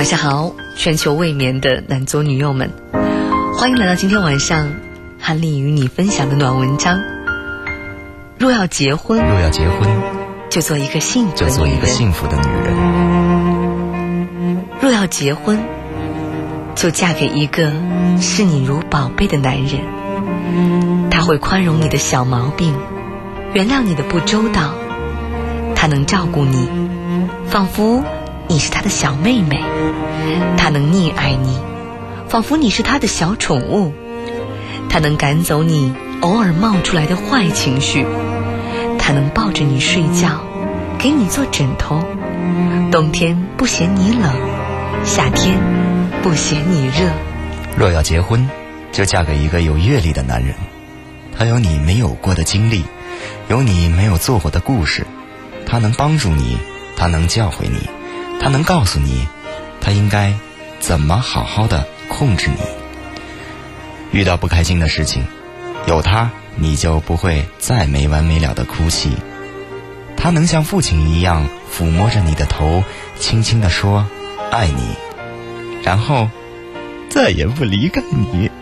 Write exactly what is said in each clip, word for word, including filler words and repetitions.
晚上好，全球未眠的男左女右们，欢迎来到今天晚上韩丽与你分享的暖文章。若要结婚， 若要结婚， 就做一个幸福的女人。 就做一个幸福的女人。 若要结婚，就嫁给一个视你如宝贝的男人。他会宽容你的小毛病，原谅你的不周到。他能照顾你，仿佛你是他的小妹妹。他能溺爱你，仿佛你是他的小宠物。他能赶走你偶尔冒出来的坏情绪。他能抱着你睡觉，给你做枕头。冬天不嫌你冷，夏天不嫌你热。 若要结婚，就嫁给一个有阅历的男人。他有你没有过的经历，有你没有做过的故事。他能帮助你，他能教诲你，他能告诉你他应该怎么好好的控制你。遇到不开心的事情，有他你就不会再没完没了的哭泣。他能像父亲一样抚摸着你的头，轻轻地说爱你，然后再也不离开你。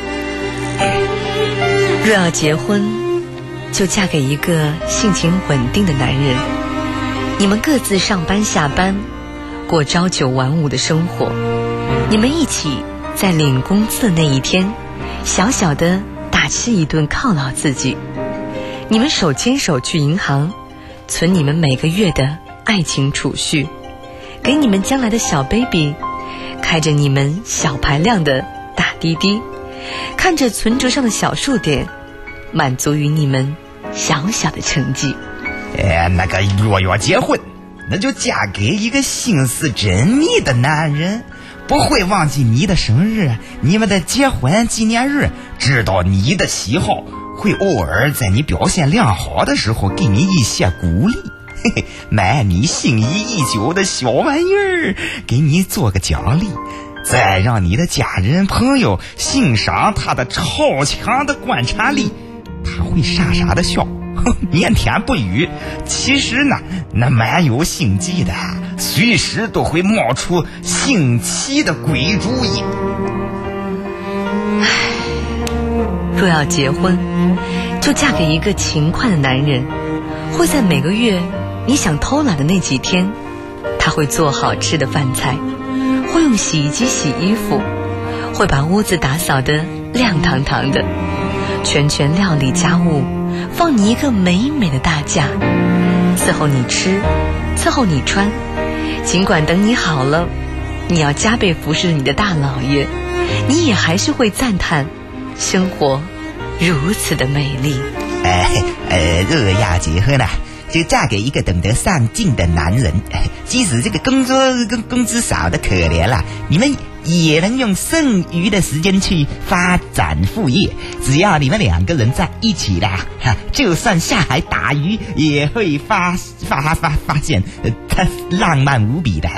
若要结婚，就嫁给一个性情稳定的男人。你们各自上班下班，过朝九晚五的生活。你们一起在领工资的那一天，小小的大吃一顿犒劳自己。你们手牵手去银行，存你们每个月的爱情储蓄，给你们将来的小 baby 开着你们小排量的大滴滴，看着存折上的小数点，满足于你们小小的成绩。 哎，那个若要结婚，那就嫁给一个心思缜密的男人，不会忘记你的生日，你们的结婚纪念日，知道你的喜好，会偶尔在你表现良好的时候给你一些鼓励，嘿嘿，买你心仪已久的小玩意儿，给你做个奖励，再让你的家人朋友欣赏他的超强的观察力，他会傻傻的笑，腼腆不语，其实呢那蛮有心计的，随时都会冒出新奇的鬼主意。 唉，若要结婚，就嫁给一个勤快的男人。会在每个月你想偷懒的那几天，他会做好吃的饭菜，会用洗衣机洗衣服，会把屋子打扫得亮堂堂的，全权料理家务，放你一个美美的大假，伺候你吃，伺候你穿。尽管等你好了，你要加倍服侍你的大老爷，你也还是会赞叹生活如此的美丽。 哎呃，若要结婚啊，就嫁给一个懂得上进的男人。即使这个工作跟工资少的可怜了，你们也能用剩余的时间去发展副业。只要你们两个人在一起啦，就算下海打鱼也会发发发发现它浪漫无比的。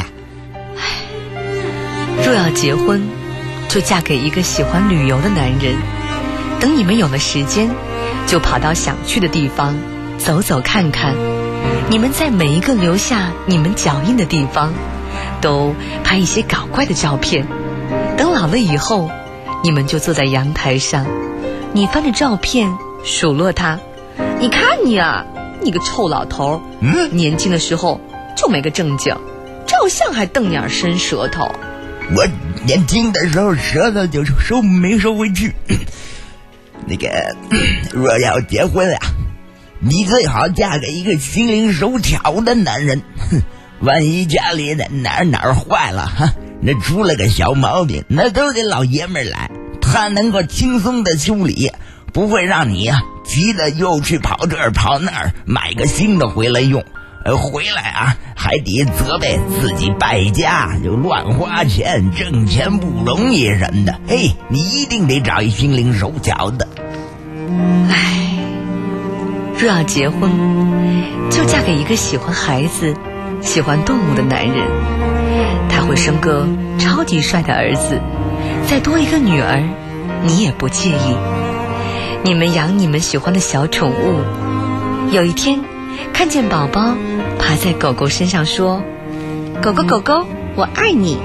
若要结婚，就嫁给一个喜欢旅游的男人。等你们有了时间，就跑到想去的地方走走看看。你们在每一个留下你们脚印的地方都拍一些搞怪的照片。等老了以后，你们就坐在阳台上，你翻着照片数落他，你看你啊，你个臭老头，嗯，年轻的时候就没个正经，照相还瞪眼伸舌头。 我年轻的时候舌头就收没收回去。那个若要结婚啊，你最好嫁给一个心灵手巧的男人。万一家里的哪哪坏了哈，那出了个小毛病，那都得老爷们来，他能够轻松的修理，不会让你啊急得又去跑这儿跑那儿买个新的回来用，呃回来啊还得责备自己败家，就乱花钱，挣钱不容易什么的。嘿，你一定得找一心灵手巧的。 唉，若要结婚，就嫁给一个喜欢孩子、喜欢动物的男人。他会生个超级帅的儿子，再多一个女儿，你也不介意。你们养你们喜欢的小宠物，有一天看见宝宝爬在狗狗身上说：狗狗狗狗，我爱你。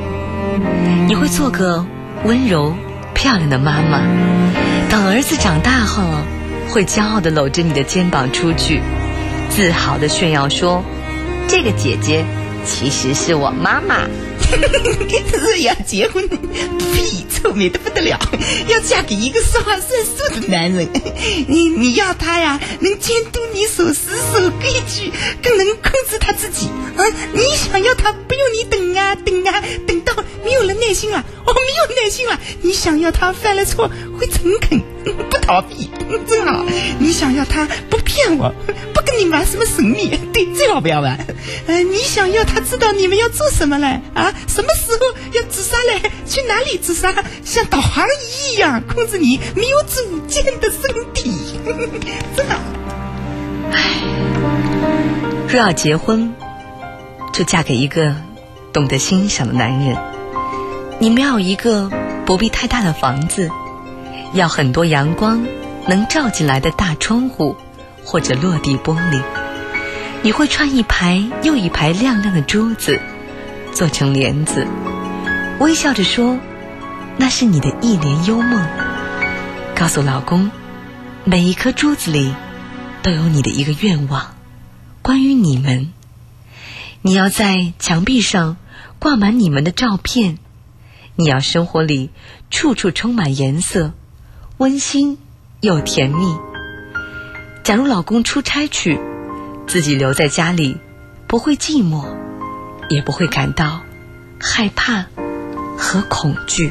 你会做个温柔漂亮的妈妈。等儿子长大后，会骄傲地搂着你的肩膀出去，自豪地炫耀说，这个姐姐其实是我妈妈。 是要结婚，屁，臭美的不得了，要嫁给一个说话算数的男人。你你要他呀，能监督你守时守规矩，更能控制他自己啊！你想要他不用你等啊等啊，等到没有了耐心了，哦，没有耐心了。你想要他犯了错会诚恳，不逃避，真好。你想要他不骗我，不跟你玩什么神秘，对，最好不要玩。呃，你想要他知道你们要做什么了啊？什么时候要自杀嘞？去哪里自杀？像导航仪一样控制你没有主见的身体，真的。 唉，若要结婚，就嫁给一个懂得欣赏的男人。你们要有一个不必太大的房子，要很多阳光能照进来的大窗户或者落地玻璃。你会穿一排又一排亮亮的珠子，做成帘子，微笑着说，那是你的一帘幽梦。告诉老公，每一颗珠子里都有你的一个愿望，关于你们。你要在墙壁上挂满你们的照片，你要生活里处处充满颜色，温馨又甜蜜。假如老公出差去，自己留在家里，不会寂寞，也不会感到害怕和恐惧。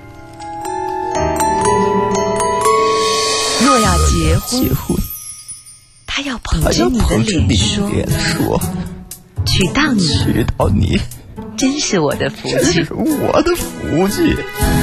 若要结婚， 结婚他要捧着你的脸说， 说娶到你， 娶到你， 真是我的福气， 这是我的福气。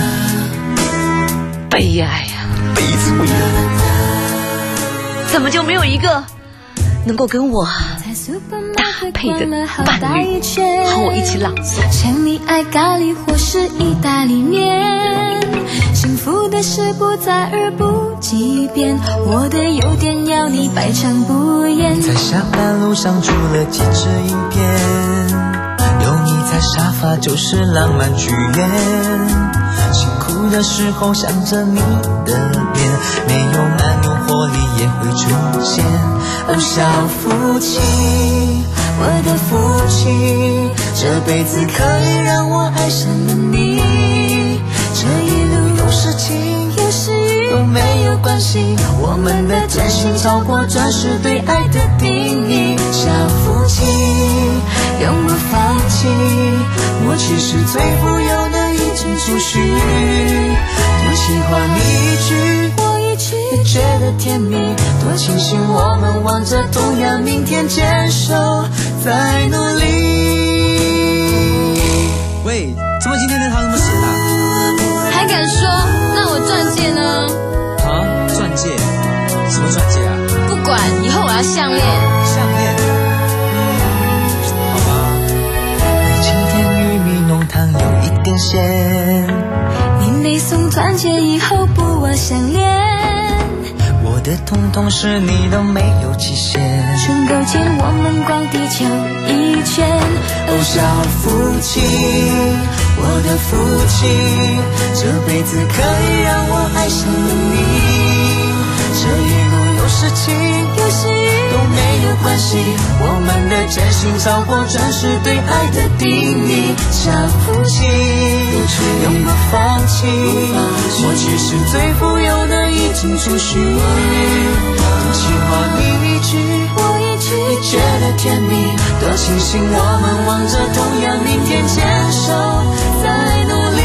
悲哀呀、啊， 悲催呀！ 怎么就没有一个能够跟我搭配的伴侣，和我一起朗诵？ 像你爱咖喱或是意大利面，幸福的事不在而不即便，我的优点要你百尝不厌。 在下班路上住了几支影片，有你在沙发就是浪漫剧院，辛苦的时候想着你的脸，没有蛮有活力也会出现。哦，小夫妻，我的福气，这辈子可以让我爱上了你，这一路有事情有时雨都没有关系，我们的真心超过钻石对爱的定义。小夫妻永不放弃，默契是最富有的一种储蓄，多情话你一句我一句也觉得甜蜜，多庆幸我们望着同样明天，坚守在努力。 喂，怎么今天的汤那么咸啊？ 还敢说？那我钻戒呢？ 啊，钻戒？什么钻戒啊？ 不管，以后我要项链。 项链？好吧。 今天玉米浓汤有一点咸， 你没送钻戒，以后不玩项链。 我的统统是你都没有期限， 存够钱我们逛地球一圈。 哦，小夫妻，我的福气，这辈子可以让我爱上了你，这一路有事情有时雨都没有关系，我们的真心超过钻石对爱的定义。小夫妻永不放弃，默契是最富有的一种储蓄，多情话你一句我一句也觉得甜蜜，多庆幸我们望着同样明天，坚守在努力。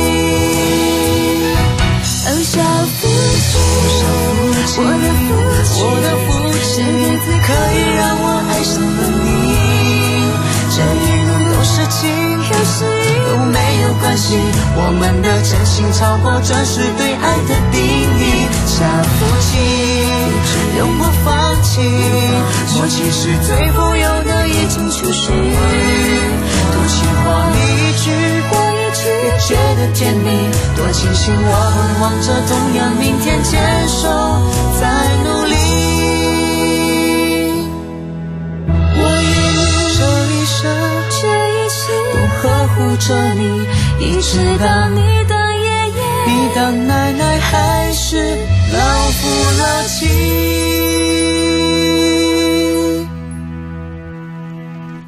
哦，小夫妻，我的福气， 我的福气，这辈子可以让我爱上了你，这一路有事情有时雨都没有关系，我们的真心超过钻石对爱的定义。小夫妻永不放弃，默契是最富有的一种储蓄，多情话你一句我一句也觉得甜蜜，多庆幸我们望着同样明天，坚守在努力。我愿意这一生这一世都呵护着你， 一直到你当爷爷， 你当奶